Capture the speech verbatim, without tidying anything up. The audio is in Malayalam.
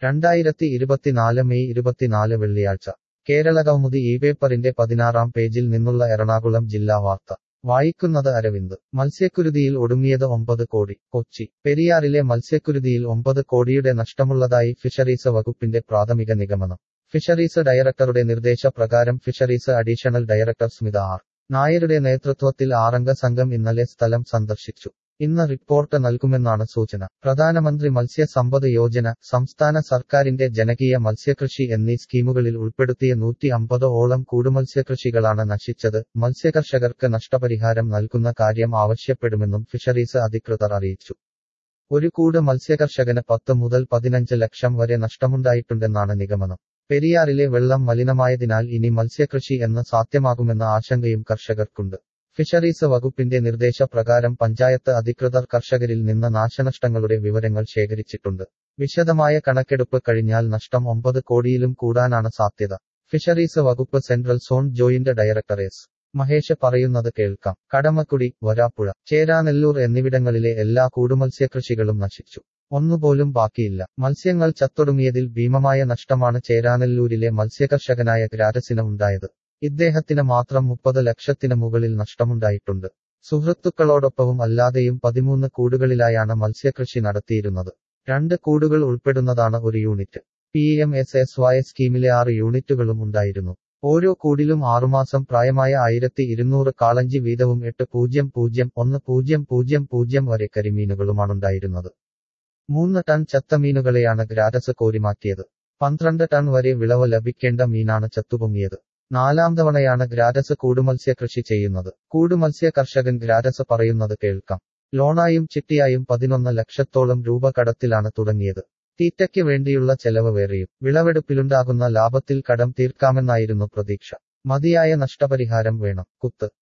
രണ്ടായിരത്തി ഇരുപത്തിനാല് മെയ് ഇരുപത്തിനാല് വെള്ളിയാഴ്ച കേരളകൗമുദി ഈ പേപ്പറിന്റെ പതിനാറാം പേജിൽ നിന്നുള്ള എറണാകുളം ജില്ലാ വാർത്ത വായിക്കുന്നത് അരവിന്ദ്. മത്സ്യക്കുരുതിയിൽ ഒടുങ്ങിയത് ഒമ്പത് കോടി. കൊച്ചി. പെരിയാറിലെ മത്സ്യക്കുരുതിയിൽ ഒമ്പത് കോടിയുടെ നഷ്ടമുള്ളതായി ഫിഷറീസ് വകുപ്പിന്റെ പ്രാഥമിക നിഗമനം. ഫിഷറീസ് ഡയറക്ടറുടെ നിർദ്ദേശപ്രകാരം fisheries additional director Smitha R. നായരുടെ നേതൃത്വത്തിൽ ആറംഗ സംഘം ഇന്നലെ സ്ഥലം സന്ദർശിച്ചു. ഇന്ന് റിപ്പോർട്ട് നൽകുമെന്നാണ് സൂചന. പ്രധാനമന്ത്രി മത്സ്യ സമ്പദ് യോജന, സംസ്ഥാന സർക്കാരിന്റെ ജനകീയ മത്സ്യകൃഷി എന്നീ സ്കീമുകളിൽ ഉൾപ്പെടുത്തിയ നൂറ്റി അമ്പത് ഓളം കൂടുമത്സ്യകൃഷികളാണ് നശിച്ചത്. മത്സ്യകർഷകർക്ക് നഷ്ടപരിഹാരം നൽകുന്ന കാര്യം ആവശ്യപ്പെടുമെന്നും ഫിഷറീസ് അധികൃതർ അറിയിച്ചു. ഒരു കൂട് മത്സ്യകർഷകന് പത്ത് മുതൽ പതിനഞ്ച് ലക്ഷം വരെ നഷ്ടമുണ്ടായിട്ടുണ്ടെന്നാണ് നിഗമനം. പെരിയാറിലെ വെള്ളം മലിനമായതിനാൽ ഇനി മത്സ്യകൃഷി എന്ന് സാധ്യമാകുമെന്ന ആശങ്കയും കർഷകർക്കുണ്ട്. ഫിഷറീസ് വകുപ്പിന്റെ നിർദ്ദേശപ്രകാരം പഞ്ചായത്ത് അധികൃതർ കർഷകരിൽ നിന്ന് നാശനഷ്ടങ്ങളുടെ വിവരങ്ങൾ ശേഖരിച്ചിട്ടുണ്ട്. വിശദമായ കണക്കെടുപ്പ് കഴിഞ്ഞാൽ നഷ്ടം ഒമ്പത് കോടിയിലും കൂടാനാണ് സാധ്യത. ഫിഷറീസ് വകുപ്പ് central zone joint director S. Mahesh പറയുന്നത് കേൾക്കാം. കടമക്കുടി, വരാപ്പുഴ, ചേരാനെല്ലൂർ എന്നിവിടങ്ങളിലെ എല്ലാ കൂടുമത്സ്യകൃഷികളും നശിച്ചു. ഒന്നുപോലും ബാക്കിയില്ല. മത്സ്യങ്ങൾ ചത്തൊടുങ്ങിയതിൽ ഭീമമായ നഷ്ടമാണ് ചേരാനെല്ലൂരിലെ മത്സ്യകർഷകനായ ഗ്രാരസിന് ഉണ്ടായത്. ഇദ്ദേഹത്തിന് മാത്രം മുപ്പത് ലക്ഷത്തിന് മുകളിൽ നഷ്ടമുണ്ടായിട്ടുണ്ട്. സുഹൃത്തുക്കളോടൊപ്പവും അല്ലാതെയും പതിമൂന്ന് കൂടുകളിലായാണ് മത്സ്യകൃഷി നടത്തിയിരുന്നത്. രണ്ട് കൂടുകൾ ഉൾപ്പെടുന്നതാണ് ഒരു യൂണിറ്റ്. P M S S Y സ്കീമിലെ ആറ് യൂണിറ്റുകളും ഉണ്ടായിരുന്നു. ഓരോ കൂടിലും ആറുമാസം പ്രായമായ ആയിരത്തി ഇരുന്നൂറ് കാളഞ്ചി വീതവും എട്ട് പൂജ്യം പൂജ്യം ഒന്ന് പൂജ്യം പൂജ്യം പൂജ്യം വരെ കരിമീനുകളുമാണുണ്ടായിരുന്നത്. മൂന്ന് ടൺ ചത്തമീനുകളെയാണ് ഗ്രാരസ് കോരിമാറ്റിയത്. പന്ത്രണ്ട് ടൺ വരെ വിളവ് ലഭിക്കേണ്ട മീനാണ് ചത്തുപൊങ്ങിയത്. നാലാം തവണയാണ് ഗ്രാരസ് കൂടുമത്സ്യ കൃഷി ചെയ്യുന്നത്. കൂടുമത്സ്യ കർഷകൻ ഗ്രാരസ് പറയുന്നത് കേൾക്കാം. ലോണായും ചിട്ടിയായും പതിനൊന്ന് ലക്ഷത്തോളം രൂപ കടത്തിലാണ് തുടങ്ങിയത്. തീറ്റയ്ക്ക് വേണ്ടിയുള്ള ചെലവ് വേറെയും. വിളവെടുപ്പിലുണ്ടാകുന്ന ലാഭത്തിൽ കടം തീർക്കാമെന്നായിരുന്നു പ്രതീക്ഷ. മതിയായ നഷ്ടപരിഹാരം വേണം. കുത്ത്